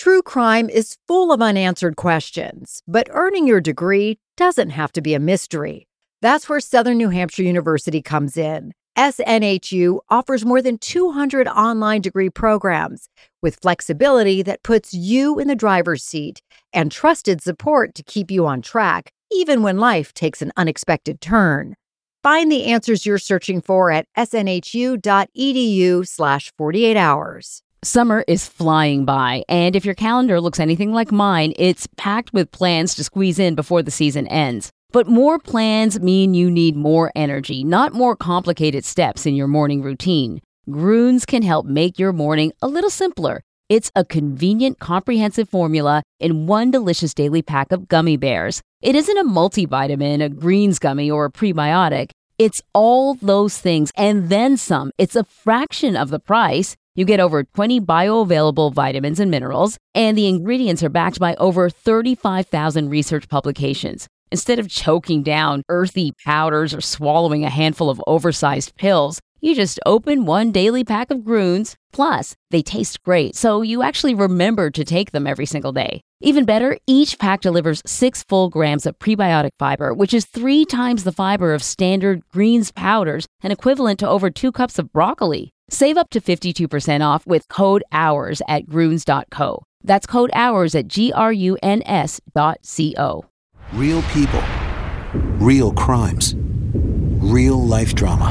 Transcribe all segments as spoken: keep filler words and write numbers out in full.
True crime is full of unanswered questions, but earning your degree doesn't have to be a mystery. That's where Southern New Hampshire University comes in. S N H U offers more than two hundred online degree programs with flexibility that puts you in the driver's seat and trusted support to keep you on track, even when life takes an unexpected turn. Find the answers you're searching for at snhu.edu slash 48 hours. Summer is flying by, and if your calendar looks anything like mine, it's packed with plans to squeeze in before the season ends. But more plans mean you need more energy, not more complicated steps in your morning routine. Grüns can help make your morning a little simpler. It's a convenient, comprehensive formula in one delicious daily pack of gummy bears. It isn't a multivitamin, a greens gummy, or a prebiotic. It's all those things and then some. It's a fraction of the price. You get over twenty bioavailable vitamins and minerals, and the ingredients are backed by over thirty-five thousand research publications. Instead of choking down earthy powders or swallowing a handful of oversized pills, you just open one daily pack of Grüns. Plus, they taste great, so you actually remember to take them every single day. Even better, each pack delivers six full grams of prebiotic fiber, which is three times the fiber of standard greens powders and equivalent to over two cups of broccoli. Save up to fifty-two percent off with code HOURS at Grüns dot co. That's code HOURS at G R U N S dot C O. Real people, real crimes, real life drama.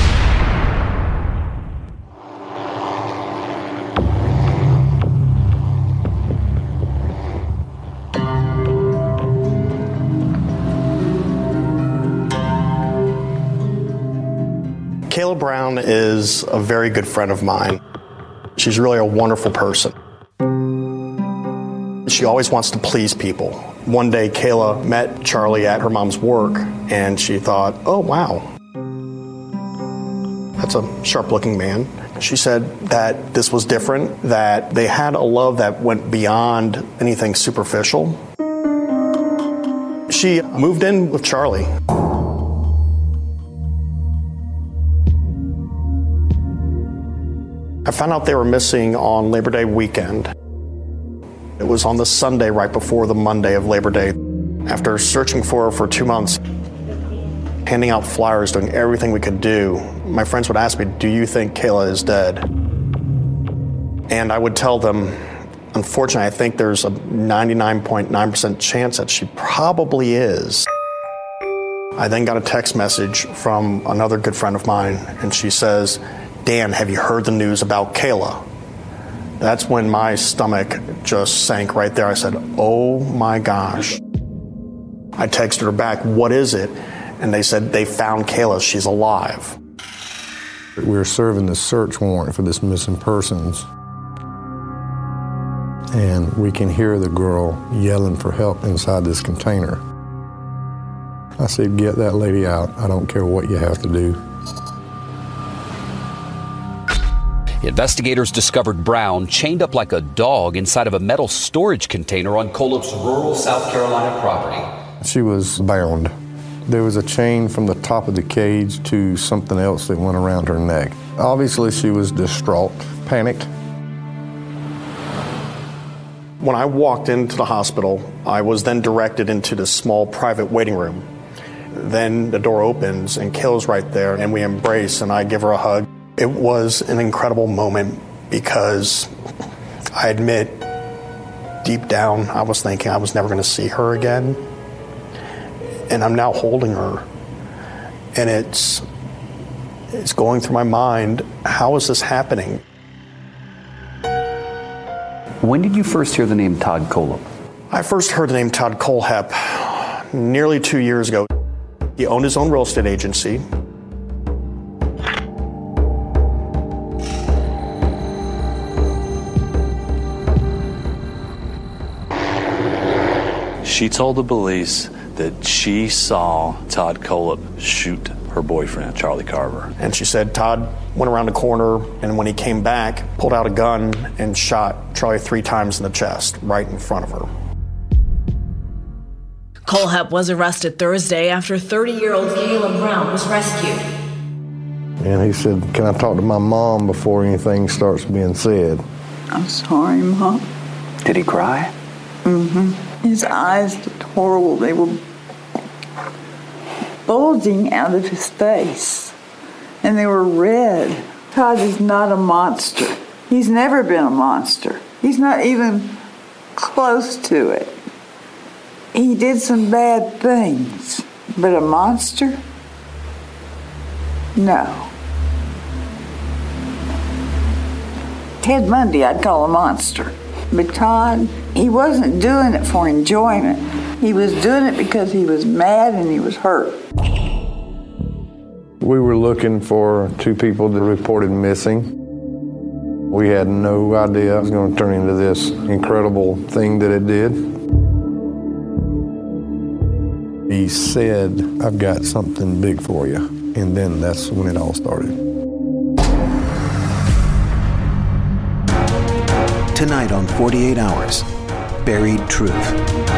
Kayla Brown is a very good friend of mine. She's really a wonderful person. She always wants to please people. One day, Kayla met Charlie at her mom's work, and she thought, oh, wow, that's a sharp-looking man. She said that this was different, that they had a love that went beyond anything superficial. She moved in with Charlie. I found out they were missing on Labor Day weekend. It was on the Sunday right before the Monday of Labor Day. After searching for her for two months, handing out flyers, doing everything we could do, my friends would ask me, do you think Kayla is dead? And I would tell them, unfortunately, I think there's a ninety-nine point nine percent chance that she probably is. I then got a text message from another good friend of mine, and she says, Dan, have you heard the news about Kayla? That's when my stomach just sank right there. I said, oh my gosh. I texted her back, what is it? And they said, they found Kayla, she's alive. We're serving the search warrant for this missing persons. And we can hear the girl yelling for help inside this container. I said, get that lady out. I don't care what you have to do. Investigators discovered Brown chained up like a dog inside of a metal storage container on Colop's rural South Carolina property. She was bound. There was a chain from the top of the cage to something else that went around her neck. Obviously, she was distraught, panicked. When I walked into the hospital, I was then directed into this small private waiting room. Then the door opens and Kayla's right there, and we embrace, and I give her a hug. It was an incredible moment because I admit, deep down, I was thinking I was never going to see her again. And I'm now holding her. And it's, it's going through my mind, how is this happening? When did you first hear the name Todd Kolep? I first heard the name Todd Kohlhepp nearly two years ago. He owned his own real estate agency. She told the police that she saw Todd Kolep shoot her boyfriend, Charlie Carver. And she said Todd went around the corner, and when he came back, pulled out a gun and shot Charlie three times in the chest, right in front of her. Kohlhepp was arrested Thursday after thirty-year-old Kayla Brown was rescued. And he said, can I talk to my mom before anything starts being said? I'm sorry, Mom. Did he cry? Mm-hmm. His eyes looked horrible. They were bulging out of his face, and they were red. Todd is not a monster. He's never been a monster. He's not even close to it. He did some bad things, but a monster? No. Ted Bundy, I'd call a monster. But Todd, he wasn't doing it for enjoyment. He was doing it because he was mad and he was hurt. We were looking for two people that reported missing. We had no idea it was going to turn into this incredible thing that it did. He said, "I've got something big for you." And then that's when it all started. Tonight on forty-eight hours, Buried Truth.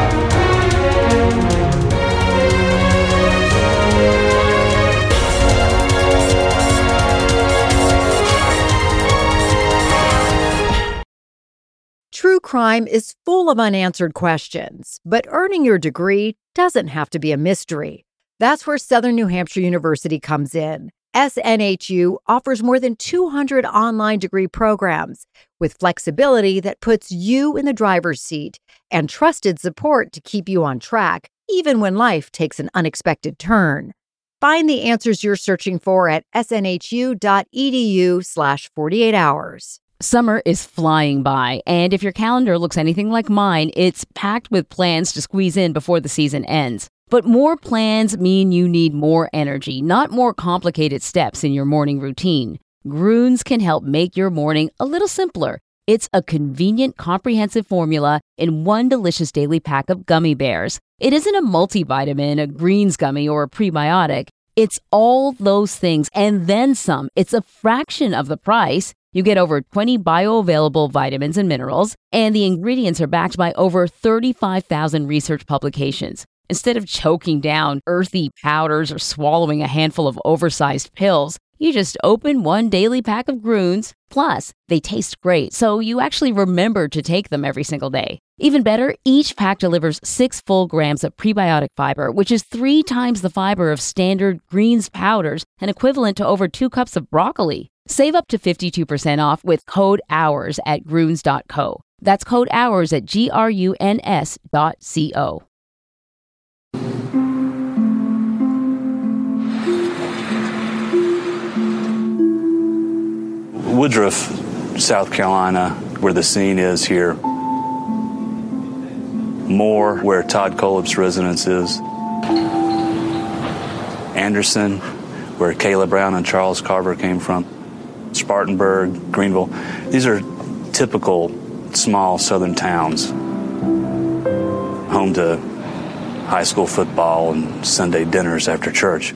True crime is full of unanswered questions, but earning your degree doesn't have to be a mystery. That's where Southern New Hampshire University comes in. S N H U offers more than two hundred online degree programs with flexibility that puts you in the driver's seat and trusted support to keep you on track, even when life takes an unexpected turn. Find the answers you're searching for at snhu.edu slash 48 hours. Summer is flying by, and if your calendar looks anything like mine, it's packed with plans to squeeze in before the season ends. But more plans mean you need more energy, not more complicated steps in your morning routine. Grunes can help make your morning a little simpler. It's a convenient, comprehensive formula in one delicious daily pack of gummy bears. It isn't a multivitamin, a greens gummy, or a prebiotic. It's all those things and then some. It's a fraction of the price. You get over twenty bioavailable vitamins and minerals, and the ingredients are backed by over thirty-five thousand research publications. Instead of choking down earthy powders or swallowing a handful of oversized pills, you just open one daily pack of Grunes. Plus, they taste great, so you actually remember to take them every single day. Even better, each pack delivers six full grams of prebiotic fiber, which is three times the fiber of standard greens powders and equivalent to over two cups of broccoli. Save up to fifty-two percent off with code HOURS at grunes dot co. That's code HOURS at G R U N S dot C O. Woodruff, South Carolina, where the scene is here. Moore, where Todd Kolop's residence is. Anderson, where Kayla Brown and Charles Carver came from. Spartanburg, Greenville. These are typical small southern towns, home to high school football and Sunday dinners after church.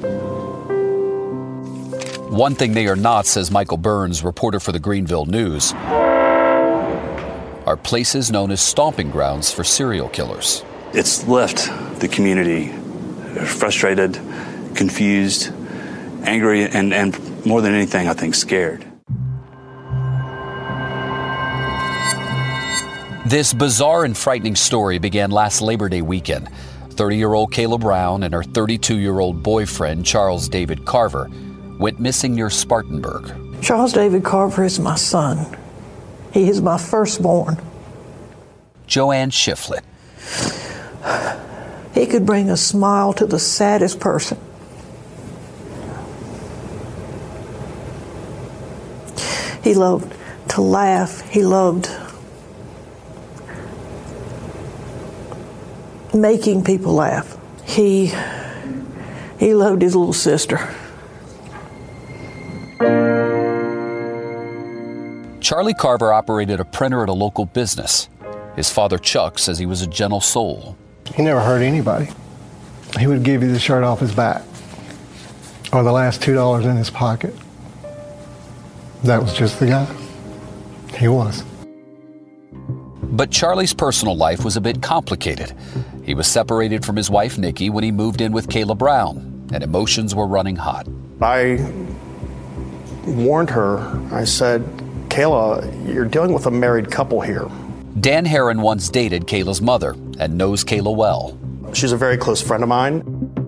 One thing they are not, says Michael Burns, reporter for the Greenville News, are places known as stomping grounds for serial killers. It's left the community frustrated, confused, angry, and, and more than anything, I think, scared. This bizarre and frightening story began last Labor Day weekend. thirty-year-old Kayla Brown and her thirty-two-year-old boyfriend, Charles David Carver, went missing near Spartanburg. Charles David Carver is my son. He is my firstborn. Joanne Shiflett. He could bring a smile to the saddest person. He loved to laugh. He loved making people laugh. He, he loved his little sister. Charlie Carver operated a printer at a local business. His father, Chuck, says he was a gentle soul. He never hurt anybody. He would give you the shirt off his back or the last two dollars in his pocket. That was just the guy. He was. But Charlie's personal life was a bit complicated. He was separated from his wife, Nikki, when he moved in with Kayla Brown, and emotions were running hot. I warned her. I said, Kayla, you're dealing with a married couple here. Dan Herron once dated Kayla's mother and knows Kayla well. She's a very close friend of mine.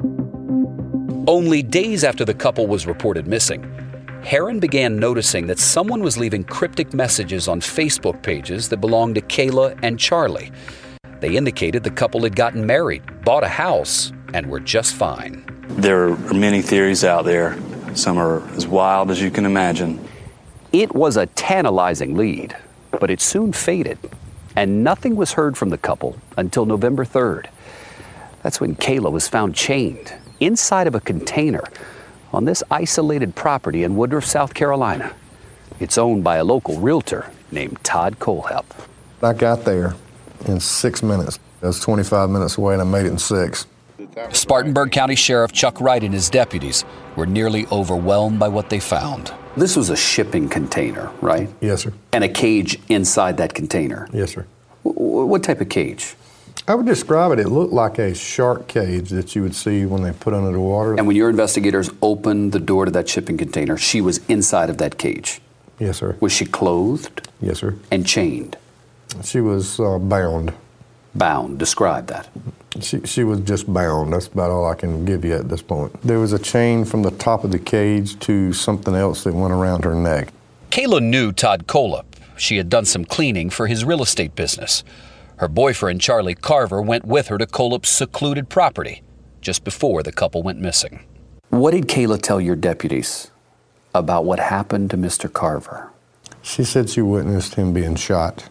Only days after the couple was reported missing, Herron began noticing that someone was leaving cryptic messages on Facebook pages that belonged to Kayla and Charlie. They indicated the couple had gotten married, bought a house, and were just fine. There are many theories out there. Some are as wild as you can imagine. It was a tantalizing lead, but it soon faded, and nothing was heard from the couple until November third. That's when Kayla was found chained inside of a container on this isolated property in Woodruff, South Carolina. It's owned by a local realtor named Todd Kohlhepp. I got there in six minutes. It was twenty-five minutes away, and I made it in six. Spartanburg County Sheriff Chuck Wright and his deputies were nearly overwhelmed by what they found. This was a shipping container, right? Yes, sir. And a cage inside that container? Yes, sir. W- what type of cage? I would describe it, it looked like a shark cage that you would see when they put under the water. And when your investigators opened the door to that shipping container, she was inside of that cage? Yes, sir. Was she clothed? Yes, sir. And chained? She was uh, bound. Bound. Describe that. She, she was just bound. That's about all I can give you at this point. There was a chain from the top of the cage to something else that went around her neck. Kayla knew Todd Kohlhepp. She had done some cleaning for his real estate business. Her boyfriend, Charlie Carver, went with her to Kohlhepp's secluded property just before the couple went missing. What did Kayla tell your deputies about what happened to Mister Carver? She said she witnessed him being shot.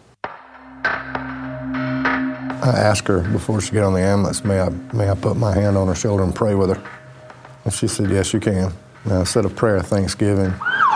I asked her before she got on the ambulance, may I, may I put my hand on her shoulder and pray with her? And she said, yes, you can. And I said a prayer of thanksgiving.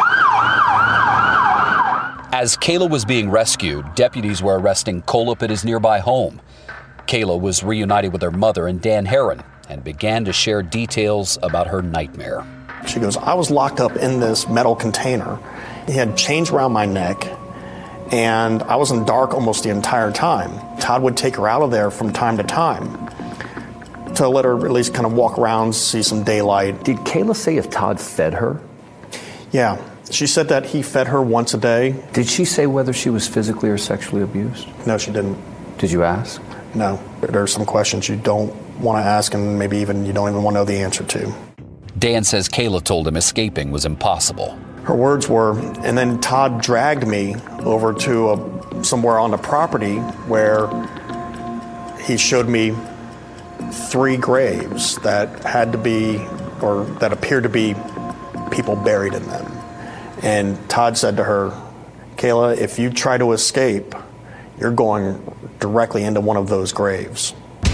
As Kayla was being rescued, deputies were arresting Kohlhepp at his nearby home. Kayla was reunited with her mother and Dan Herron and began to share details about her nightmare. She goes, I was locked up in this metal container. He had chains around my neck, and I was in dark almost the entire time. Todd would take her out of there from time to time to let her at least kind of walk around, see some daylight. Did Kayla say if Todd fed her? Yeah. She said that he fed her once a day. Did she say whether she was physically or sexually abused? No, she didn't. Did you ask? No. There are some questions you don't want to ask, and maybe even you don't even want to know the answer to. Dan says Kayla told him escaping was impossible. Her words were, and then Todd dragged me over to a, somewhere on the property where he showed me three graves that had to be, or that appeared to be people buried in them. And Todd said to her, Kayla, if you try to escape, you're going directly into one of those graves.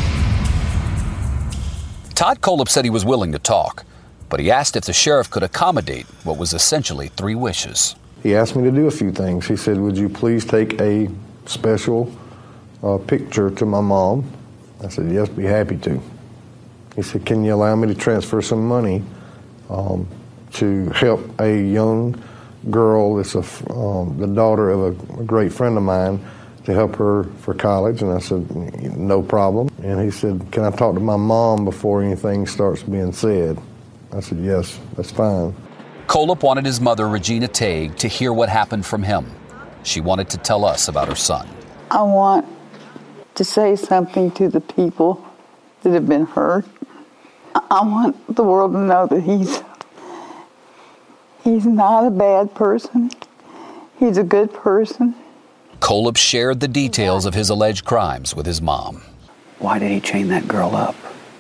Todd Kohlhepp said he was willing to talk, but he asked if the sheriff could accommodate what was essentially three wishes. He asked me to do a few things. He said, would you please take a special uh, picture to my mom? I said, yes, be happy to. He said, can you allow me to transfer some money um, to help a young girl that's a, um, the daughter of a, a great friend of mine, to help her for college? And I said, no problem. And he said, can I talk to my mom before anything starts being said? I said, yes, that's fine. Kohlhepp wanted his mother, Regina Tague, to hear what happened from him. She wanted to tell us about her son. I want to say something to the people that have been hurt. I want the world to know that he's he's not a bad person. He's a good person. Kohlhepp shared the details of his alleged crimes with his mom. Why did he chain that girl up?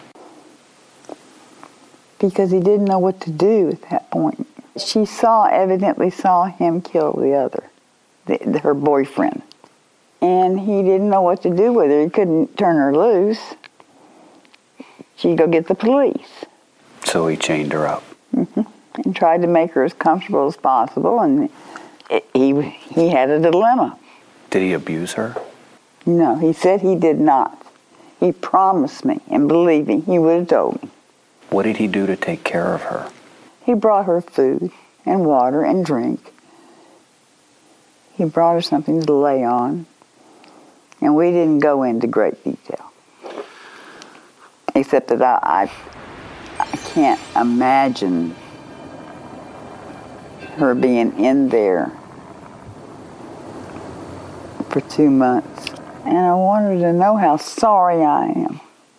Because he didn't know what to do at that point. She saw, evidently saw him kill the other, the, the, her boyfriend. And he didn't know what to do with her. He couldn't turn her loose. She'd go get the police. So he chained her up. Mm-hmm. And tried to make her as comfortable as possible, and it, he he had a dilemma. Did he abuse her? No, he said he did not. He promised me, and believe me, he would have told me. What did he do to take care of her? He brought her food and water and drink. He brought her something to lay on, and we didn't go into great detail. Except that I, I, I can't imagine her being in there for two months. And I want her to know how sorry I am.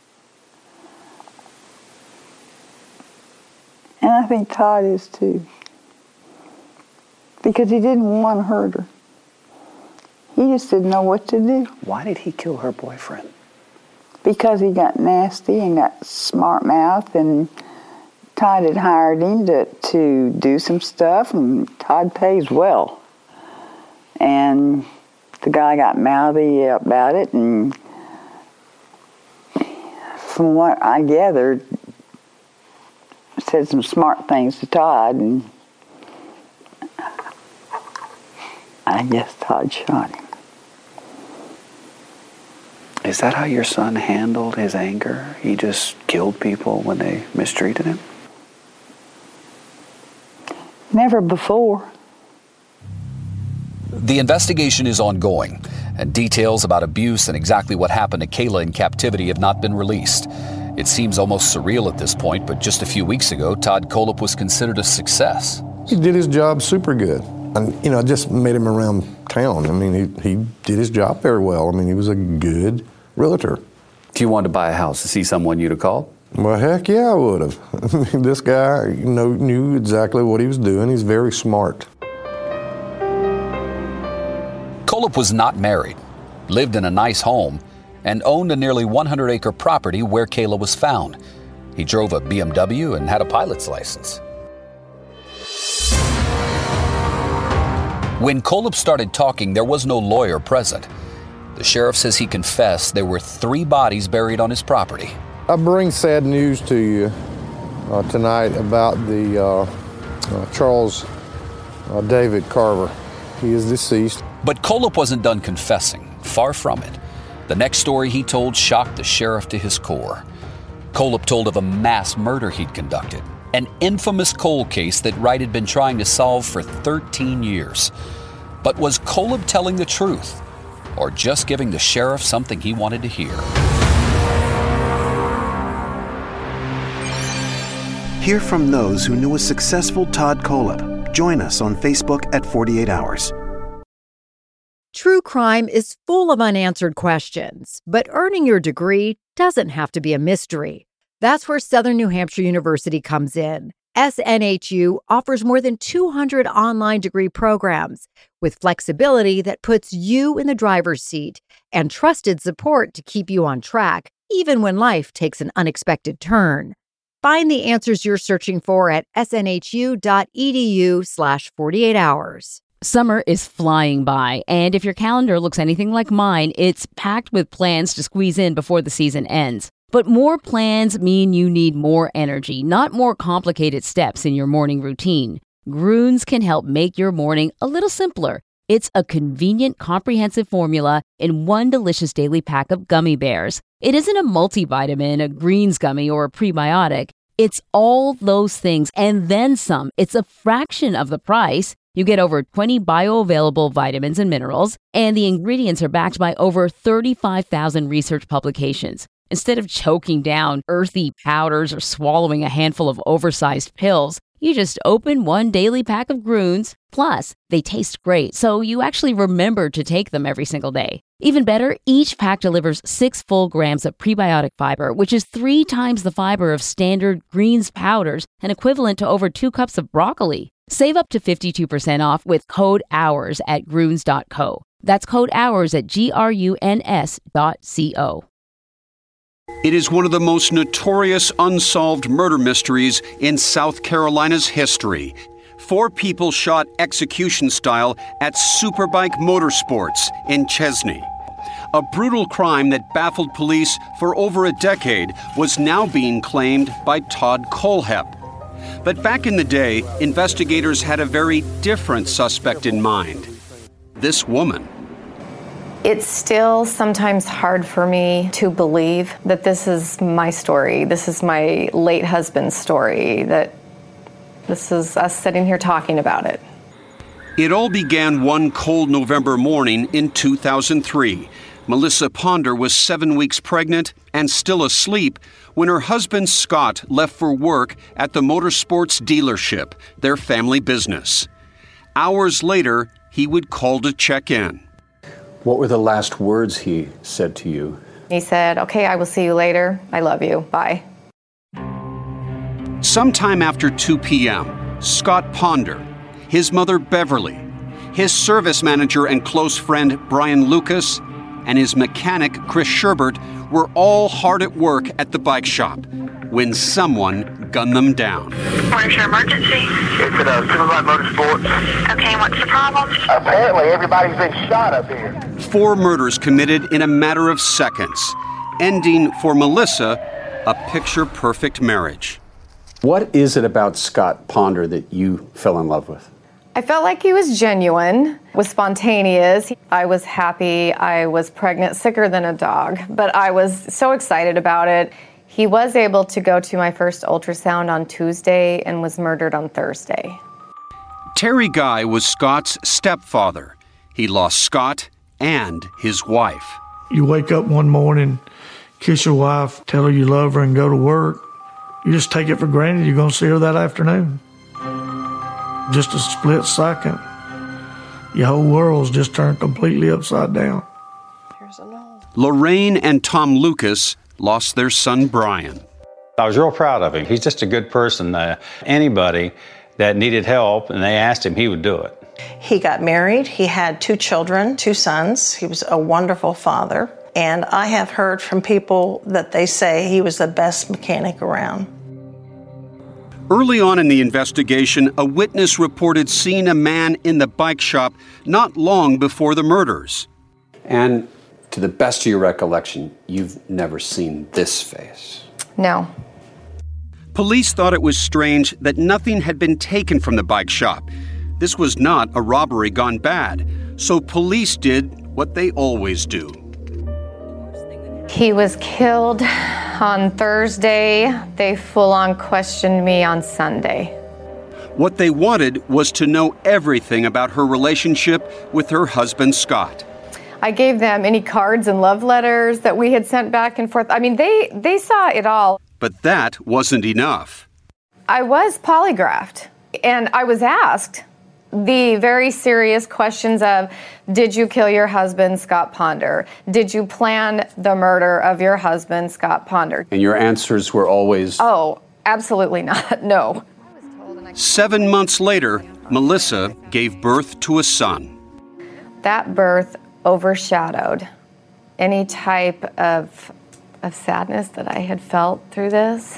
And I think Todd is too. Because he didn't want to hurt her. He just didn't know what to do. Why did he kill her boyfriend? Because he got nasty and got smart mouth, and Todd had hired him to, to do some stuff, and Todd pays well. And the guy got mouthy about it, and from what I gathered, said some smart things to Todd, and I guess Todd shot him. Is that how your son handled his anger? He just killed people when they mistreated him? Never before. The investigation is ongoing, and details about abuse and exactly what happened to Kayla in captivity have not been released. It seems almost surreal at this point, but just a few weeks ago, Todd Kohlhepp was considered a success. He did his job super good. And, you know, I just met him around town. I mean, he, he did his job very well. I mean, he was a good realtor. If you wanted to buy a house, is he someone you'd have called? Well, heck yeah, I would have. This guy, you know, knew exactly what he was doing. He's very smart. Kohlhepp was not married, lived in a nice home, and owned a nearly one hundred acre property where Kayla was found. He drove a B M W and had a pilot's license. When Kohlhepp started talking, there was no lawyer present. The sheriff says he confessed there were three bodies buried on his property. I bring sad news to you uh, tonight about the uh, uh, Charles uh, David Carver. He is deceased. But Kohlhepp wasn't done confessing. Far from it. The next story he told shocked the sheriff to his core. Kohlhepp told of a mass murder he'd conducted, an infamous cold case that Wright had been trying to solve for thirteen years. But was Kohlhepp telling the truth, or just giving the sheriff something he wanted to hear? Hear from those who knew a successful Todd Kohlhepp. Join us on Facebook at forty-eight hours. True crime is full of unanswered questions, but earning your degree doesn't have to be a mystery. That's where Southern New Hampshire University comes in. S N H U offers more than two hundred online degree programs with flexibility that puts you in the driver's seat and trusted support to keep you on track, even when life takes an unexpected turn. Find the answers you're searching for at snhu.edu slash 48 hours. Summer is flying by, and if your calendar looks anything like mine, it's packed with plans to squeeze in before the season ends. But more plans mean you need more energy, not more complicated steps in your morning routine. Grunes can help make your morning a little simpler. It's a convenient, comprehensive formula in one delicious daily pack of gummy bears. It isn't a multivitamin, a greens gummy, or a prebiotic. It's all those things and then some. It's a fraction of the price. You get over twenty bioavailable vitamins and minerals, and the ingredients are backed by over thirty-five thousand research publications. Instead of choking down earthy powders or swallowing a handful of oversized pills, you just open one daily pack of Grunes. Plus, they taste great, so you actually remember to take them every single day. Even better, each pack delivers six full grams of prebiotic fiber, which is three times the fiber of standard greens powders and equivalent to over two cups of broccoli. Save up to fifty-two percent off with code HOURS at grunes dot co. That's code HOURS at G R U N S dot C O. It is one of the most notorious unsolved murder mysteries in South Carolina's history. Four people shot execution style at Superbike Motorsports in Chesney. A brutal crime that baffled police for over a decade was now being claimed by Todd Kohlhepp. But back in the day, investigators had a very different suspect in mind. This woman. It's still sometimes hard for me to believe that this is my story. This is my late husband's story, that this is us sitting here talking about it. It all began one cold November morning in two thousand three. Melissa Ponder was seven weeks pregnant and still asleep when her husband Scott left for work at the motorsports dealership, their family business. Hours later, he would call to check in. What were the last words he said to you? He said, okay, I will see you later. I love you. Bye. Sometime after two p.m., Scott Ponder, his mother Beverly, his service manager and close friend Brian Lucas, and his mechanic Chris Sherbert were all hard at work at the bike shop when someone gunned them down. What is your emergency? It's at uh, Superbike Motorsports. Okay, what's the problem? Apparently everybody's been shot up here. Four murders committed in a matter of seconds, ending for Melissa a picture-perfect marriage. What is it about Scott Ponder that you fell in love with? I felt like he was genuine, was spontaneous. I was happy. I was pregnant, sicker than a dog, but I was so excited about it. He was able to go to my first ultrasound on Tuesday and was murdered on Thursday. Terry Guy was Scott's stepfather. He lost Scott and his wife. You wake up one morning, kiss your wife, tell her you love her, and go to work. You just take it for granted you're going to see her that afternoon. Just a split second. Your whole world's just turned completely upside down. Lorraine and Tom Lucas lost their son Brian. I was real proud of him. He's just a good person. Uh, anybody that needed help and they asked him, he would do it. He got married. He had two children, two sons. He was a wonderful father. And I have heard from people that they say he was the best mechanic around. Early on in the investigation, a witness reported seeing a man in the bike shop not long before the murders. And to the best of your recollection, you've never seen this face? No. Police thought it was strange that nothing had been taken from the bike shop. This was not a robbery gone bad, so police did what they always do. He was killed on Thursday. They full-on questioned me on Sunday. What they wanted was to know everything about her relationship with her husband, Scott. I gave them any cards and love letters that we had sent back and forth. I mean, they, they saw it all. But that wasn't enough. I was polygraphed, and I was asked the very serious questions of, did you kill your husband, Scott Ponder? Did you plan the murder of your husband, Scott Ponder? And your answers were always... Oh, absolutely not, no. Seven months later, Melissa gave birth to a son. That birth overshadowed any type of, of sadness that I had felt through this.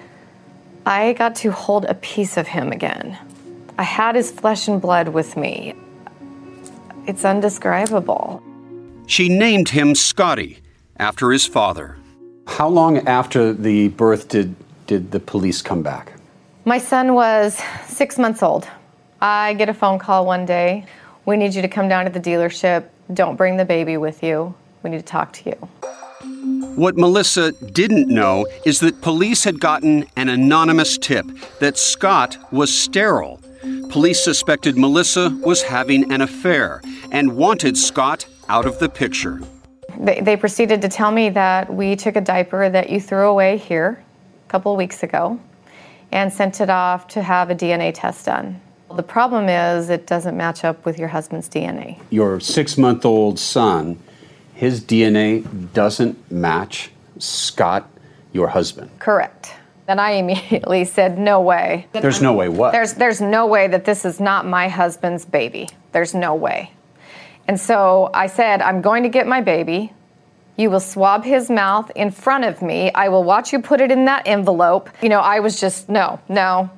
I got to hold a piece of him again. I had his flesh and blood with me. It's indescribable. She named him Scotty, after his father. How long after the birth did, did the police come back? My son was six months old. I get a phone call one day. We need you to come down to the dealership. Don't bring the baby with you. We need to talk to you. What Melissa didn't know is that police had gotten an anonymous tip that Scott was sterile. Police suspected Melissa was having an affair and wanted Scott out of the picture. They, they proceeded to tell me that we took a diaper that you threw away here a couple of weeks ago and sent it off to have a D N A test done. The problem is it doesn't match up with your husband's D N A. Your six-month-old son, his D N A doesn't match Scott, your husband. Correct. Then I immediately said, no way. There's no way what? There's, there's no way that this is not my husband's baby. There's no way. And so I said, I'm going to get my baby. You will swab his mouth in front of me. I will watch you put it in that envelope. You know, I was just, no, no.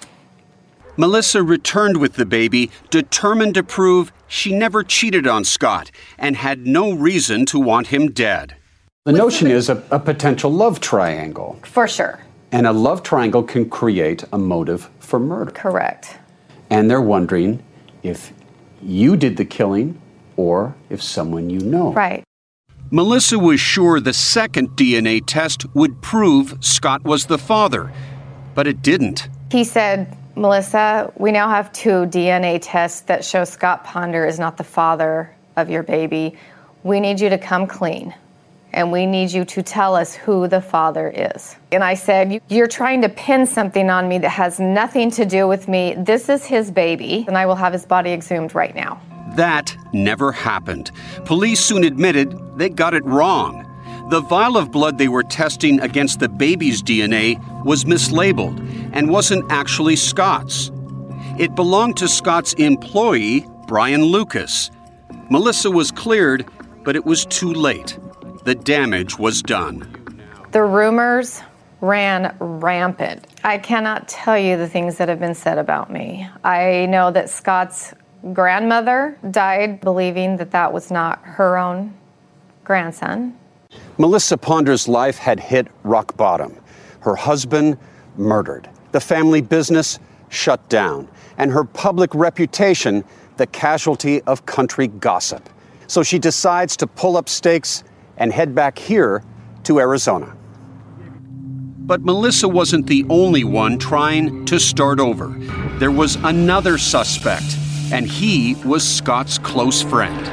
Melissa returned with the baby, determined to prove she never cheated on Scott and had no reason to want him dead. The notion is a, a potential love triangle. For sure. And a love triangle can create a motive for murder. Correct. And they're wondering if you did the killing or if someone you know. Right. Melissa was sure the second D N A test would prove Scott was the father, but it didn't. He said, Melissa, we now have two D N A tests that show Scott Ponder is not the father of your baby. We need you to come clean, and we need you to tell us who the father is. And I said, you're trying to pin something on me that has nothing to do with me. This is his baby, and I will have his body exhumed right now. That never happened. Police soon admitted they got it wrong. The vial of blood they were testing against the baby's D N A was mislabeled and wasn't actually Scott's. It belonged to Scott's employee, Brian Lucas. Melissa was cleared, but it was too late. The damage was done. The rumors ran rampant. I cannot tell you the things that have been said about me. I know that Scott's grandmother died believing that that was not her own grandson. Melissa Ponder's life had hit rock bottom. Her husband murdered. The family business shut down. And her public reputation the casualty of country gossip. So she decides to pull up stakes and head back here to Arizona. But Melissa wasn't the only one trying to start over. There was another suspect, and he was Scott's close friend.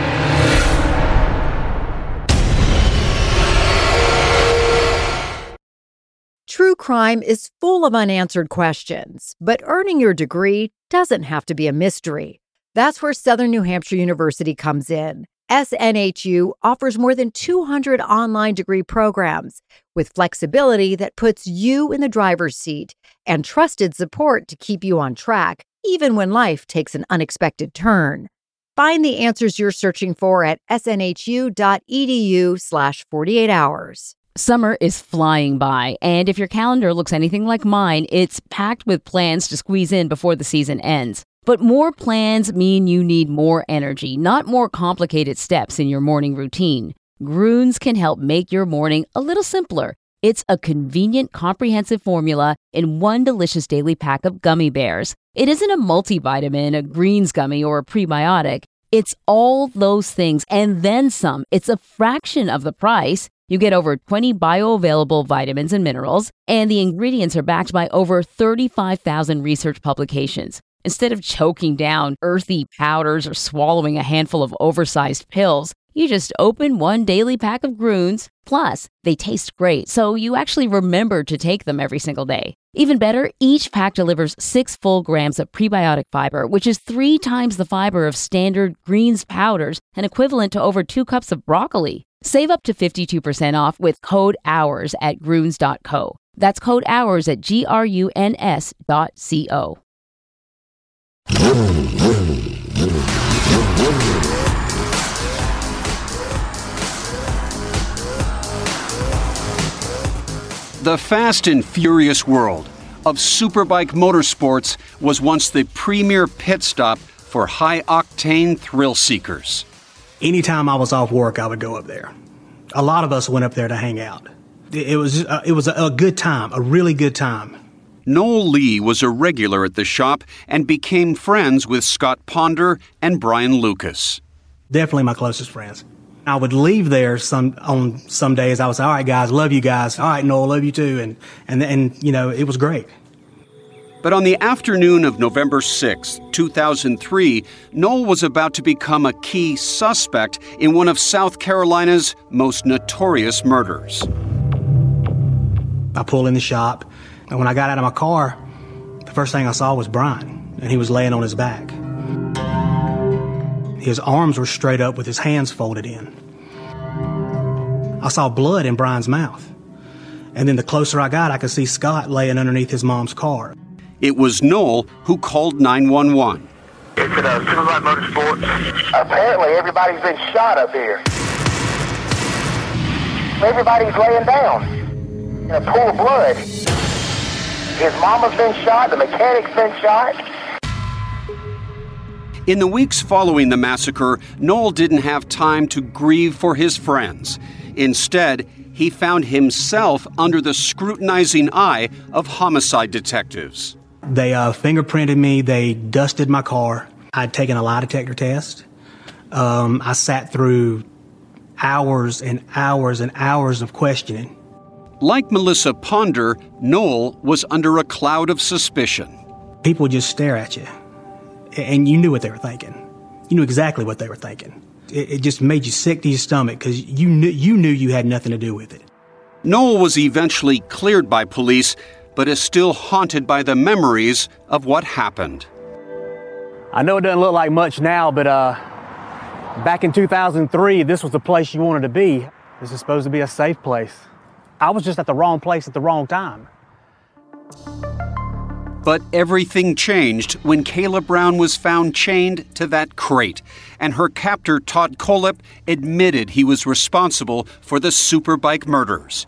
True crime is full of unanswered questions, but earning your degree doesn't have to be a mystery. That's where Southern New Hampshire University comes in. S N H U offers more than two hundred online degree programs with flexibility that puts you in the driver's seat and trusted support to keep you on track, even when life takes an unexpected turn. Find the answers you're searching for at snhu.edu slash 48 hours. Summer is flying by, and if your calendar looks anything like mine, it's packed with plans to squeeze in before the season ends. But more plans mean you need more energy, not more complicated steps in your morning routine. Grunes can help make your morning a little simpler. It's a convenient, comprehensive formula in one delicious daily pack of gummy bears. It isn't a multivitamin, a greens gummy, or a prebiotic. It's all those things and then some. It's a fraction of the price. You get over twenty bioavailable vitamins and minerals, and the ingredients are backed by over thirty-five thousand research publications. Instead of choking down earthy powders or swallowing a handful of oversized pills, you just open one daily pack of Grunes. Plus, they taste great, so you actually remember to take them every single day. Even better, each pack delivers six full grams of prebiotic fiber, which is three times the fiber of standard greens powders and equivalent to over two cups of broccoli. Save up to fifty-two percent off with code HOURS at grunes dot co. That's code HOURS at G R U N S dot C O. The fast and furious world of superbike motorsports was once the premier pit stop for high-octane thrill seekers. Anytime I was off work, I would go up there. A lot of us went up there to hang out. It was uh, it was a, a good time, a really good time. Noel Lee was a regular at the shop and became friends with Scott Ponder and Brian Lucas. Definitely my closest friends. I would leave there some on some days. I would say, all right, guys, love you guys. All right, Noel, love you too. And, and, and you know, it was great. But on the afternoon of November sixth, two thousand three, Noel was about to become a key suspect in one of South Carolina's most notorious murders. I pulled in the shop, and when I got out of my car, the first thing I saw was Brian, and he was laying on his back. His arms were straight up with his hands folded in. I saw blood in Brian's mouth. And then the closer I got, I could see Scott laying underneath his mom's car. It was Noel who called nine one one. It's at uh, Superbike Motorsports. Apparently everybody's been shot up here. Everybody's laying down in a pool of blood. His mama's been shot, the mechanic's been shot. In the weeks following the massacre, Noel didn't have time to grieve for his friends. Instead, he found himself under the scrutinizing eye of homicide detectives. They uh, fingerprinted me. They dusted my car. I'd taken a lie detector test. Um, I sat through hours and hours and hours of questioning. Like Melissa Ponder, Noel was under a cloud of suspicion. People would just stare at you, and you knew what they were thinking. You knew exactly what they were thinking. It, it just made you sick to your stomach because you knew, you knew you had nothing to do with it. Noel was eventually cleared by police, but is still haunted by the memories of what happened. I know it doesn't look like much now, but uh, back in two thousand three, this was the place you wanted to be. This is supposed to be a safe place. I was just at the wrong place at the wrong time. But everything changed when Kayla Brown was found chained to that crate, and her captor, Todd Kohlhepp, admitted he was responsible for the Superbike murders.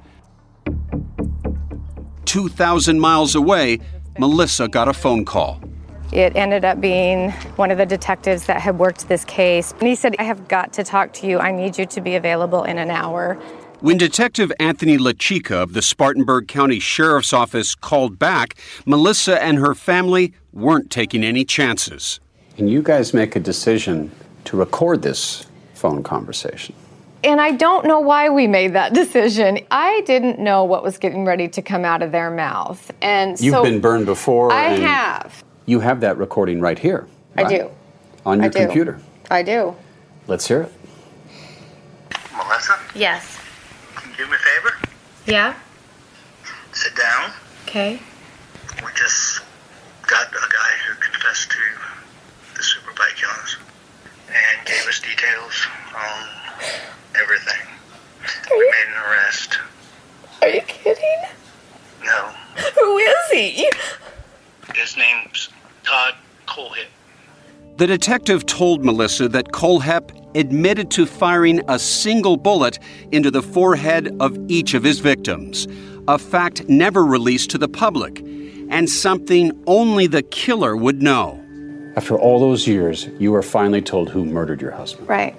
two thousand miles away, Melissa got a phone call. It ended up being one of the detectives that had worked this case. And he said, I have got to talk to you. I need you to be available in an hour. When Detective Anthony LaChica of the Spartanburg County Sheriff's Office called back, Melissa and her family weren't taking any chances. And you guys make a decision to record this phone conversation. And I don't know why we made that decision. I didn't know what was getting ready to come out of their mouth. And You've so been burned before. I and have. You have that recording right here. I right? do. On your I do. computer. I do. Let's hear it. Melissa, Yes. can you do me a favor? Yeah? Sit down. Okay. We just got a guy who confessed to the Superbike killings and gave us details on everything. We made an arrest. Are you kidding? No. Who is he? His name's Todd Kohlhepp. The detective told Melissa that Kohlhepp admitted to firing a single bullet into the forehead of each of his victims, a fact never released to the public, and something only the killer would know. After all those years, you were finally told who murdered your husband. Right.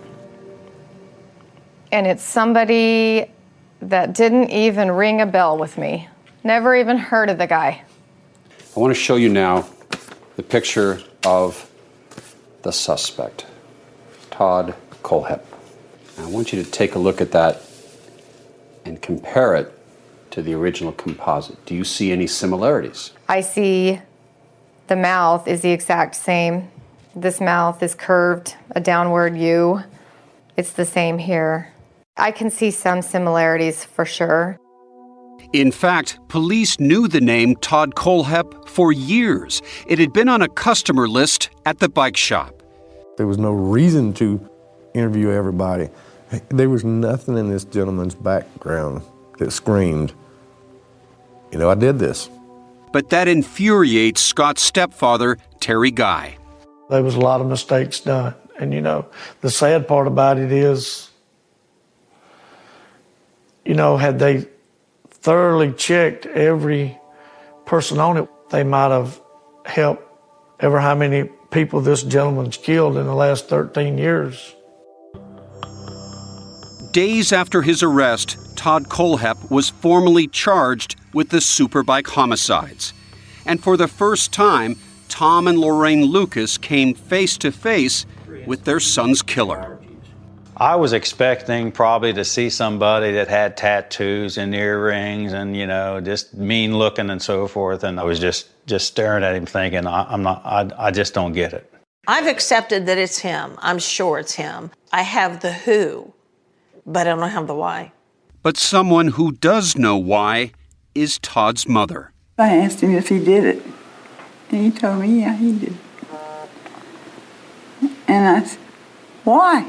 And it's somebody that didn't even ring a bell with me. Never even heard of the guy. I want to show you now the picture of the suspect, Todd Kohlhepp. I want you to take a look at that and compare it to the original composite. Do you see any similarities? I see the mouth is the exact same. This mouth is curved, a downward U. It's the same here. I can see some similarities for sure. In fact, police knew the name Todd Kohlhepp for years. It had been on a customer list at the bike shop. There was no reason to interview everybody. There was nothing in this gentleman's background that screamed, you know, I did this. But that infuriates Scott's stepfather, Terry Guy. There was a lot of mistakes done. And, you know, the sad part about it is, you know, had they thoroughly checked every person on it, they might have helped ever how many people this gentleman's killed in the last thirteen years. Days after his arrest, Todd Kohlhepp was formally charged with the Superbike homicides. And for the first time, Tom and Lorraine Lucas came face to face with their son's killer. I was expecting probably to see somebody that had tattoos and earrings and, you know, just mean looking and so forth. And I was just, just staring at him thinking, I, I'm not, I, I just don't get it. I've accepted that it's him. I'm sure it's him. I have the who, but I don't have the why. But someone who does know why is Todd's mother. I asked him if he did it, and he told me, yeah, he did. And I said, why?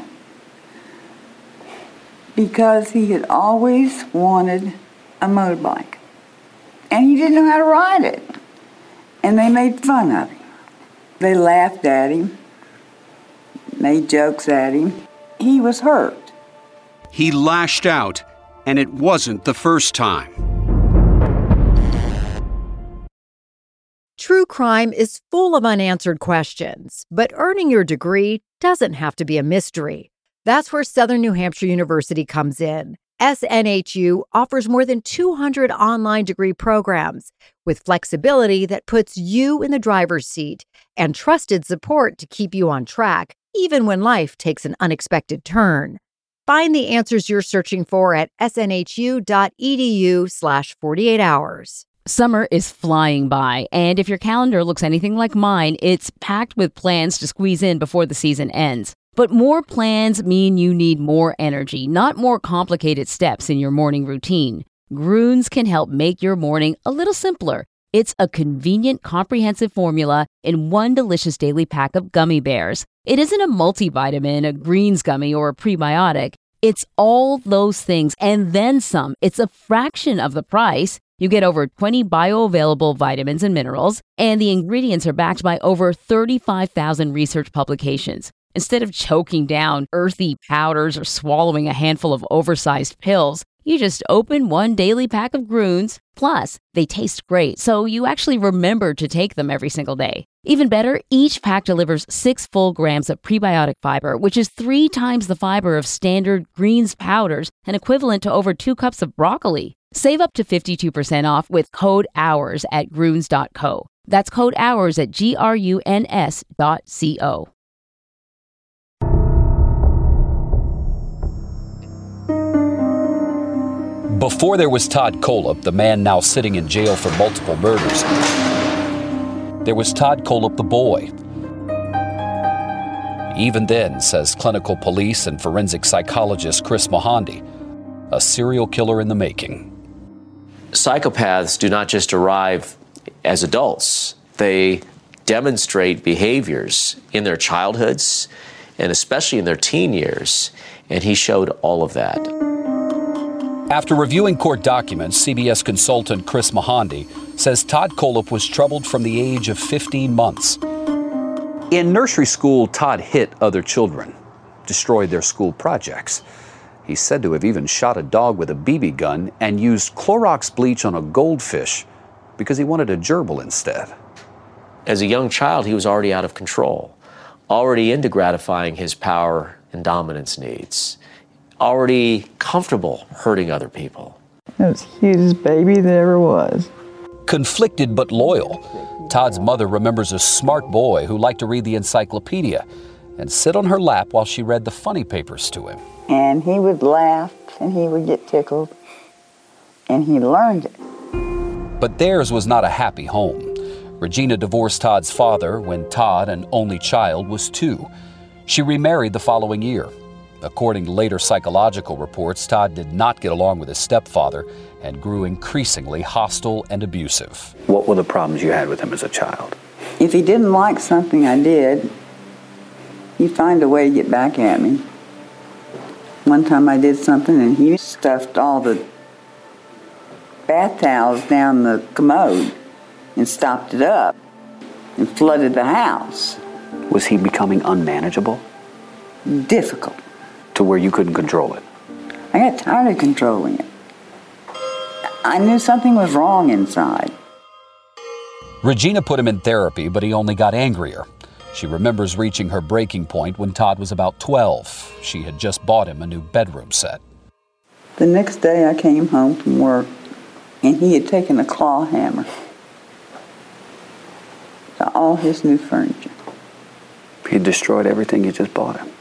Because he had always wanted a motorbike, and he didn't know how to ride it. And they made fun of him. They laughed at him, made jokes at him. He was hurt. He lashed out, and it wasn't the first time. True crime is full of unanswered questions, but earning your degree doesn't have to be a mystery. That's where Southern New Hampshire University comes in. S N H U offers more than two hundred online degree programs with flexibility that puts you in the driver's seat and trusted support to keep you on track, even when life takes an unexpected turn. Find the answers you're searching for at snhu.edu slash 48 hours. Summer is flying by, and if your calendar looks anything like mine, it's packed with plans to squeeze in before the season ends. But more plans mean you need more energy, not more complicated steps in your morning routine. Grunes can help make your morning a little simpler. It's a convenient, comprehensive formula in one delicious daily pack of gummy bears. It isn't a multivitamin, a greens gummy, or a prebiotic. It's all those things and then some. It's a fraction of the price. You get over twenty bioavailable vitamins and minerals, and the ingredients are backed by over thirty-five thousand research publications. Instead of choking down earthy powders or swallowing a handful of oversized pills, you just open one daily pack of Grunes. Plus, they taste great, so you actually remember to take them every single day. Even better, each pack delivers six full grams of prebiotic fiber, which is three times the fiber of standard greens powders and equivalent to over two cups of broccoli. Save up to fifty-two percent off with code HOURS at grunes dot co. That's code HOURS at G R U N S dot C O. Before there was Todd Kohlhepp, the man now sitting in jail for multiple murders, there was Todd Kohlhepp the boy. Even then, says clinical police and forensic psychologist Chris Mohandy, a serial killer in the making. Psychopaths do not just arrive as adults. They demonstrate behaviors in their childhoods and especially in their teen years, and he showed all of that. After reviewing court documents, C B S consultant Chris Mohandy says Todd Kohlhepp was troubled from the age of fifteen months. In nursery school, Todd hit other children, destroyed their school projects. He's said to have even shot a dog with a B B gun and used Clorox bleach on a goldfish because he wanted a gerbil instead. As a young child, he was already out of control, already into gratifying his power and dominance needs, already comfortable hurting other people. That was the cutest baby there ever was. Conflicted but loyal, Todd's mother remembers a smart boy who liked to read the encyclopedia and sit on her lap while she read the funny papers to him. And he would laugh and he would get tickled, and he learned it. But theirs was not a happy home. Regina divorced Todd's father when Todd, an only child, was two. She remarried the following year. According to later psychological reports, Todd did not get along with his stepfather and grew increasingly hostile and abusive. What were the problems you had with him as a child? If he didn't like something I did, he'd find a way to get back at me. One time I did something and he stuffed all the bath towels down the commode and stopped it up and flooded the house. Was he becoming unmanageable? Difficult. To where you couldn't control it? I got tired of controlling it. I knew something was wrong inside. Regina put him in therapy, but he only got angrier. She remembers reaching her breaking point when Todd was about twelve. She had just bought him a new bedroom set. The next day I came home from work and he had taken a claw hammer to all his new furniture. He destroyed everything you just bought him.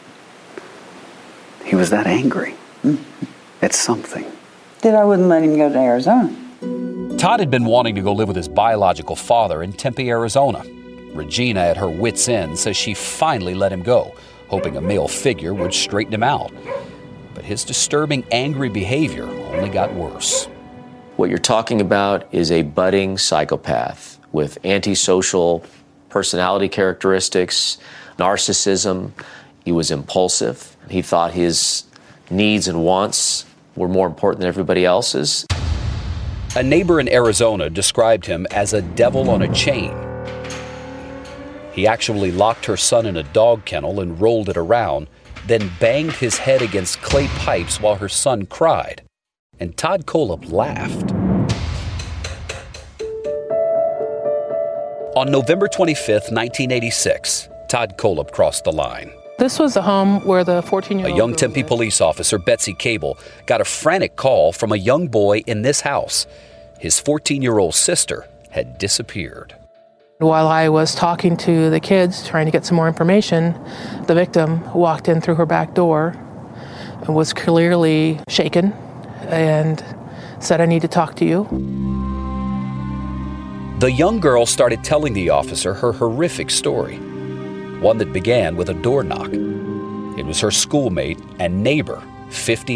He was that angry. Mm-hmm. It's something. That I wouldn't let him go to Arizona. Todd had been wanting to go live with his biological father in Tempe, Arizona. Regina, at her wit's end, says she finally let him go, hoping a male figure would straighten him out. But his disturbing, angry behavior only got worse. What you're talking about is a budding psychopath with antisocial personality characteristics, narcissism. He was impulsive. He thought his needs and wants were more important than everybody else's. A neighbor in Arizona described him as a devil on a chain. He actually locked her son in a dog kennel and rolled it around, then banged his head against clay pipes while her son cried. And Todd Kohlhepp laughed. On November twenty-fifth, nineteen eighty-six, Todd Kohlhepp crossed the line. This was the home where the fourteen-year-old... A young Tempe police officer, Betsy Cable, got a frantic call from a young boy in this house. His fourteen-year-old sister had disappeared. While I was talking to the kids, trying to get some more information, the victim walked in through her back door and was clearly shaken and said, "I need to talk to you." The young girl started telling the officer her horrific story, one that began with a door knock. It was her schoolmate and neighbor,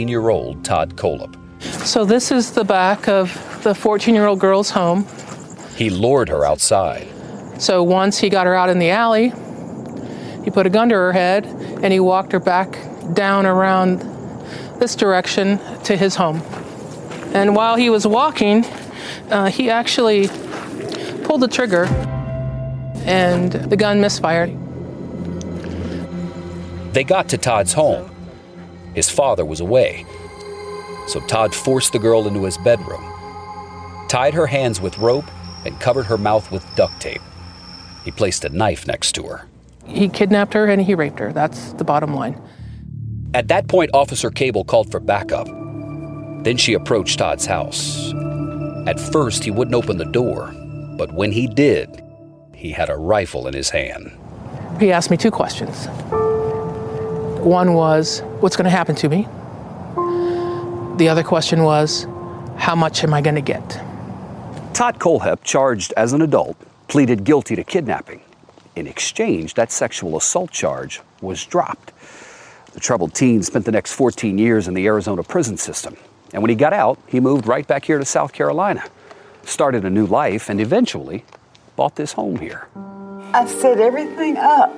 fifteen-year-old Todd Kohlhepp. So this is the back of the fourteen-year-old girl's home. He lured her outside. So once he got her out in the alley, he put a gun to her head and he walked her back down around this direction to his home. And while he was walking, uh, he actually pulled the trigger and the gun misfired. They got to Todd's home. His father was away, so Todd forced the girl into his bedroom, tied her hands with rope, and covered her mouth with duct tape. He placed a knife next to her. He kidnapped her and he raped her. That's the bottom line. At that point, Officer Cable called for backup. Then she approached Todd's house. At first, he wouldn't open the door, but when he did, he had a rifle in his hand. He asked me two questions. One was, what's going to happen to me? The other question was, how much am I going to get? Todd Kohlhepp, charged as an adult, pleaded guilty to kidnapping. In exchange, that sexual assault charge was dropped. The troubled teen spent the next fourteen years in the Arizona prison system. And when he got out, he moved right back here to South Carolina, started a new life, and eventually bought this home here. I set everything up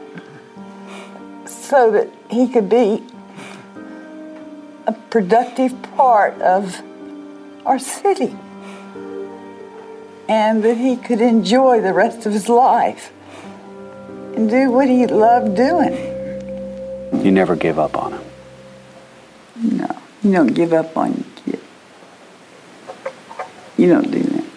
so that he could be a productive part of our city and that he could enjoy the rest of his life and do what he loved doing. You never give up on him? No, you don't give up on your kid. You don't do that.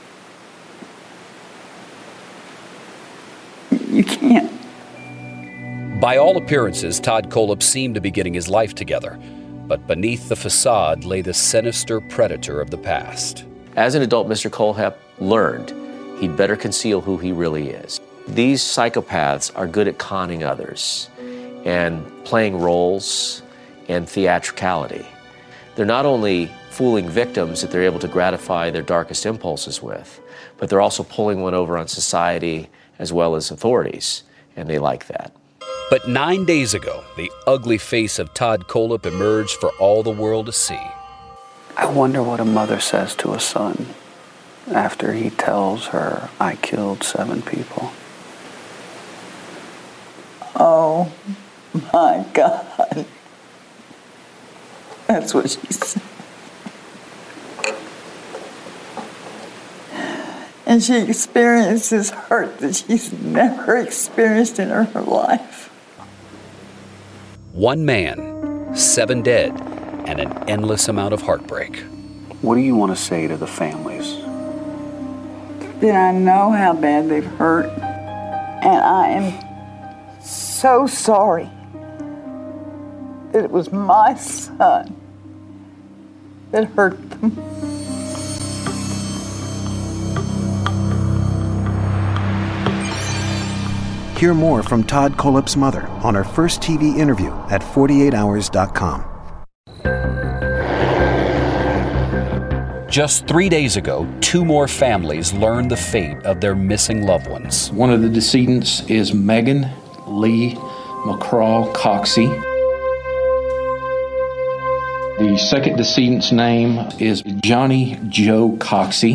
You can't. By all appearances, Todd Kohlhepp seemed to be getting his life together, but beneath the facade lay the sinister predator of the past. As an adult, Mister Kohlhepp learned he'd better conceal who he really is. These psychopaths are good at conning others and playing roles and theatricality. They're not only fooling victims that they're able to gratify their darkest impulses with, but they're also pulling one over on society as well as authorities, and they like that. But nine days ago, the ugly face of Todd Kohlhepp emerged for all the world to see. I wonder what a mother says to a son after he tells her, I killed seven people. Oh, my God. That's what she said. And she experiences hurt that she's never experienced in her life. One man, seven dead, and an endless amount of heartbreak. What do you want to say to the families? That I know how bad they've hurt, and I am so sorry that it was my son that hurt them. Hear more from Todd Kohlhepp's mother on her first T V interview at forty-eight hours dot com. Just three days ago, two more families learned the fate of their missing loved ones. One of the decedents is Megan Lee McCraw Coxey. The second decedent's name is Johnny Joe Coxey.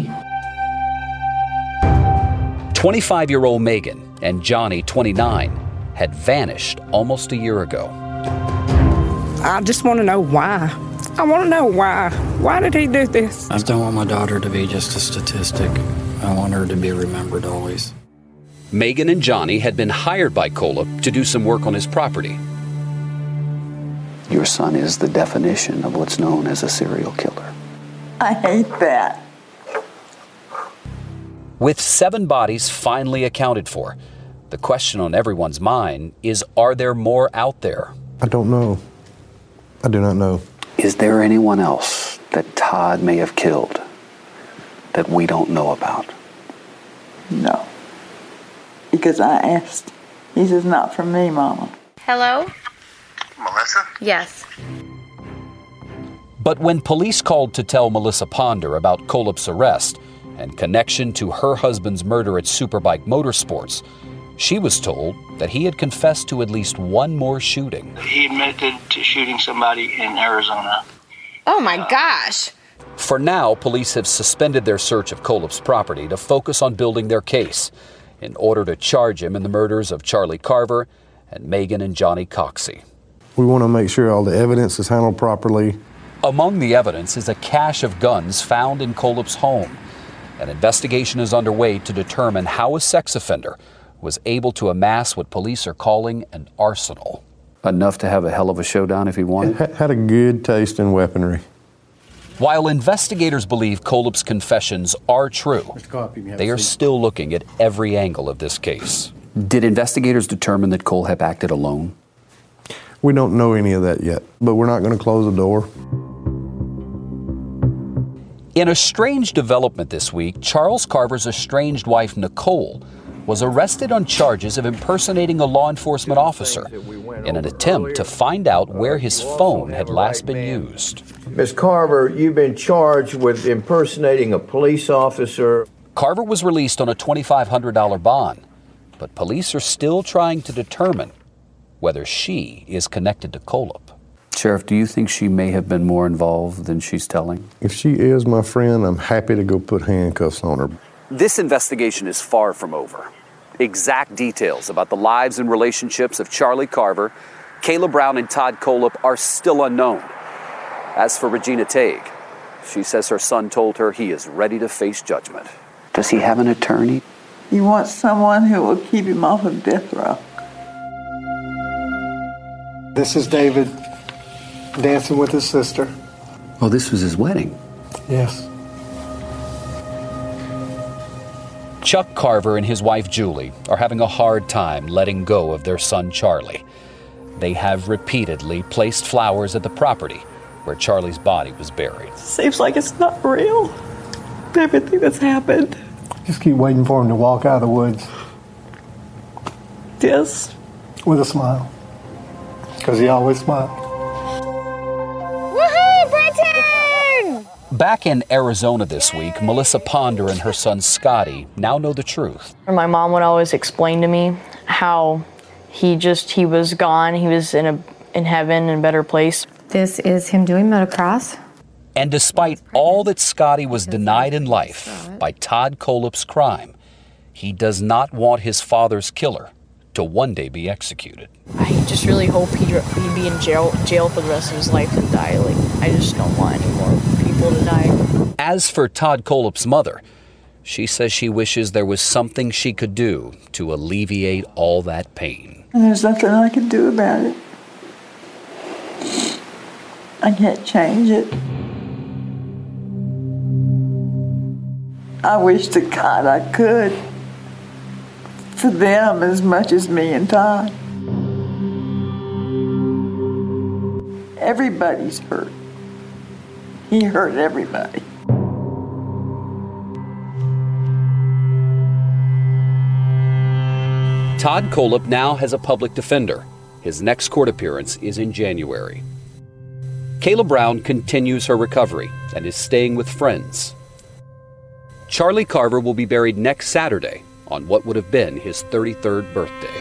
twenty-five-year-old Megan and Johnny, twenty-nine, had vanished almost a year ago. I just want to know why. I want to know why. Why did he do this? I just don't want my daughter to be just a statistic. I want her to be remembered always. Megan and Johnny had been hired by Kohlhepp to do some work on his property. Your son is the definition of what's known as a serial killer. I hate that. With seven bodies finally accounted for, the question on everyone's mind is, are there more out there? I don't know. I do not know. Is there anyone else that Todd may have killed that we don't know about? No. Because I asked. He says, not from me, Mama. Hello? Melissa? Yes. But when police called to tell Melissa Ponder about Kohlhepp's arrest and connection to her husband's murder at Superbike Motorsports, she was told that he had confessed to at least one more shooting. He admitted to shooting somebody in Arizona. Oh my gosh. For now, police have suspended their search of Kohlhepp's property to focus on building their case in order to charge him in the murders of Charlie Carver and Megan and Johnny Coxey. We want to make sure all the evidence is handled properly. Among the evidence is a cache of guns found in Kohlhepp's home. An investigation is underway to determine how a sex offender was able to amass what police are calling an arsenal. Enough to have a hell of a showdown if he wanted? It had a good taste in weaponry. While investigators believe Kohlhepp's confessions are true, they are still looking at every angle of this case. Did investigators determine that Kohlhepp acted alone? We don't know any of that yet, but we're not going to close the door. In a strange development this week, Charles Carver's estranged wife, Nicole, was arrested on charges of impersonating a law enforcement officer in an attempt to find out where his phone had last been used. Miz Carver, you've been charged with impersonating a police officer. Carver was released on a twenty-five hundred dollars bond, but police are still trying to determine whether she is connected to Kohlhepp. Sheriff, do you think she may have been more involved than she's telling? If she is my friend, I'm happy to go put handcuffs on her. This investigation is far from over. Exact details about the lives and relationships of Charlie Carver, Kayla Brown, and Todd Kohlhepp are still unknown. As for Regina Tague, she says her son told her he is ready to face judgment. Does he have an attorney? He wants someone who will keep him off of death row. This is David dancing with his sister. Oh, this was his wedding? Yes. Chuck Carver and his wife Julie are having a hard time letting go of their son Charlie. They have repeatedly placed flowers at the property where Charlie's body was buried. Seems like it's not real. Everything that's happened. Just keep waiting for him to walk out of the woods. Yes. With a smile. Because he always smiles. Woohoo, Brenton! Back in Arizona this week, Melissa Ponder and her son Scotty now know the truth. My mom would always explain to me how he just, he was gone. He was in a in heaven, in a better place. This is him doing motocross. And despite all that Scotty was denied in life by Todd Kohlhepp's crime, he does not want his father's killer to one day be executed. I just really hope he'd, he'd be in jail jail for the rest of his life and die. Like, I just don't want any more people to die. As for Todd Kohlhepp's mother, she says she wishes there was something she could do to alleviate all that pain. And there's nothing I can do about it. I can't change it. I wish to God I could. For them as much as me and Todd. Everybody's hurt. He hurt everybody. Todd Kohlhepp now has a public defender. His next court appearance is in January. Kayla Brown continues her recovery and is staying with friends. Charlie Carver will be buried next Saturday on what would have been his thirty-third birthday.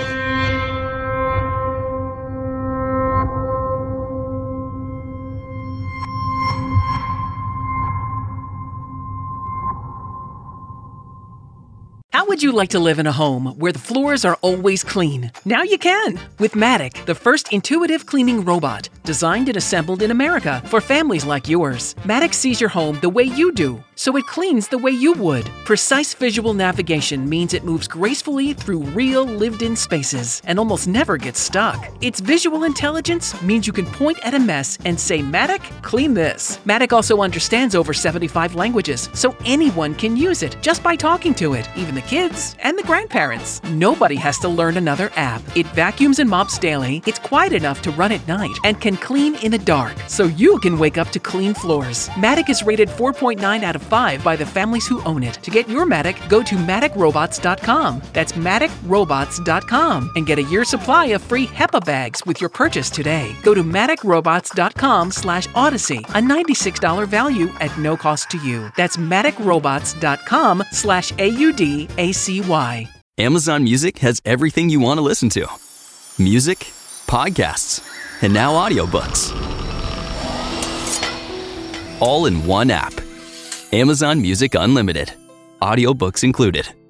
How would you like to live in a home where the floors are always clean? Now you can with Matic, the first intuitive cleaning robot designed and assembled in America for families like yours. Matic sees your home the way you do, so it cleans the way you would. Precise visual navigation means it moves gracefully through real lived-in spaces and almost never gets stuck. Its visual intelligence means you can point at a mess and say, Matic, clean this. Matic also understands over seventy-five languages, so anyone can use it just by talking to it, even the kids and the grandparents. Nobody has to learn another app. It vacuums and mops daily, it's quiet enough to run at night, and can clean in the dark, so you can wake up to clean floors. Matic is rated four point nine out of five by the families who own it. To get your Matic, go to Matic Robots dot com. That's Matic Robots dot com and get a year's supply of free HEPA bags with your purchase today. Go to Matic Robots dot com slash Odyssey, a ninety-six dollars value at no cost to you. That's Matic Robots dot com slash A U D A C Y. Amazon Music has everything you want to listen to. Music, podcasts, and now audiobooks. all in one app. Amazon Music Unlimited. Audiobooks included.